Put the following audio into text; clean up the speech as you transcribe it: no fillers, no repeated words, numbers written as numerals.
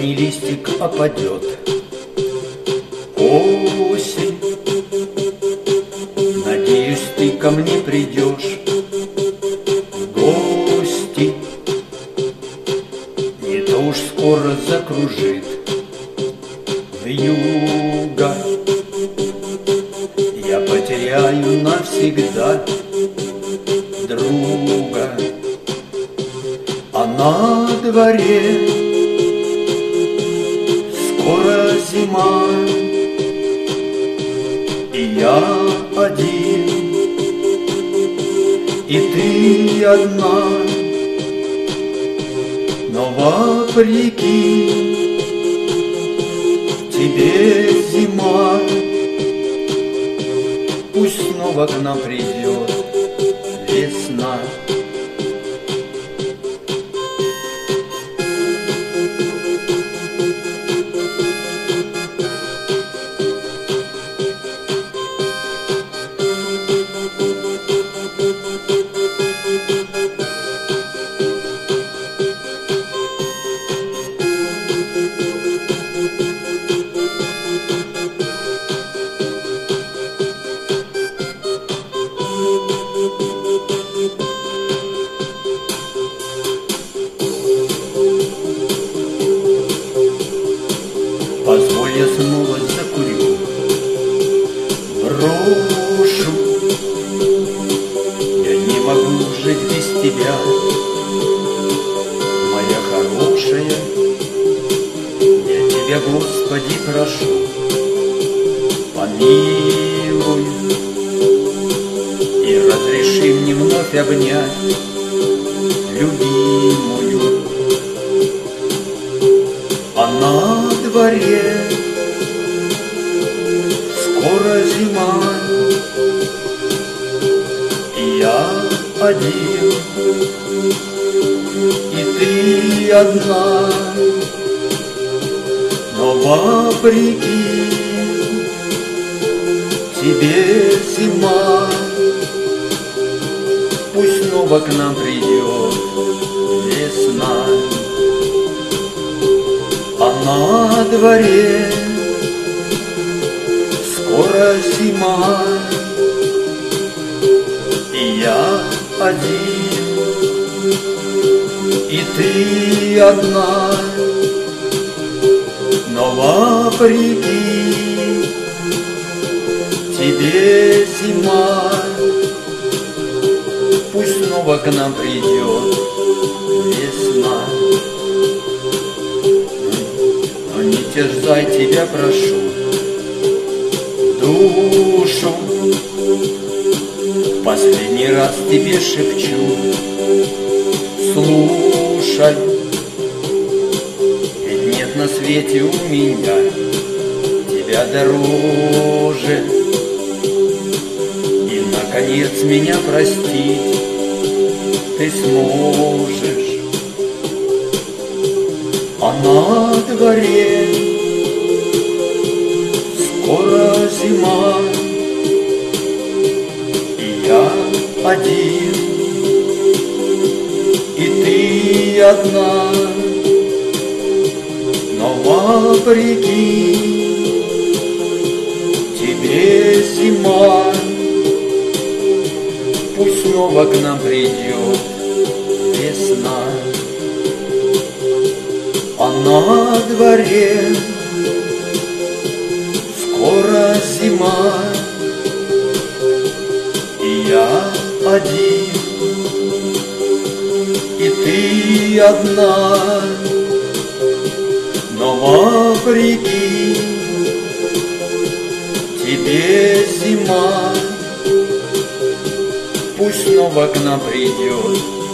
осенний листик опадет. Осень, надеюсь, ты ко мне придешь в гости. Не то уж скоро закружит вьюга, я потеряю навсегда друга. А на дворе скоро зима, и я один, и ты одна. Но вопреки тебе зима, пусть снова к нам придет весна. Позволь, я снова закурю, брошу. Я не могу жить без тебя, моя хорошая. Я тебя, Господи, прошу, помилуй и разреши мне вновь обнять любимую. А на дворе скоро зима, и я один, и ты одна. Но вопреки тебе зима, пусть снова к нам придет весна. А на дворе скоро зима, и я один, и ты одна. Но вопреки тебе зима, пусть снова к нам придет весна. Но не терзай, тебя прошу, душу. Последний раз тебе шепчу, слушай. Ведь нет на свете у меня тебя дороже. И, наконец, меня простить ты сможешь. А на дворе скоро зима, и я один, и ты одна. Но вопреки тебе зима, пусть снова к нам придет весна. А на дворе скоро зима, и я один, и ты одна. Но вопреки тебе зима, пусть снова к нам придет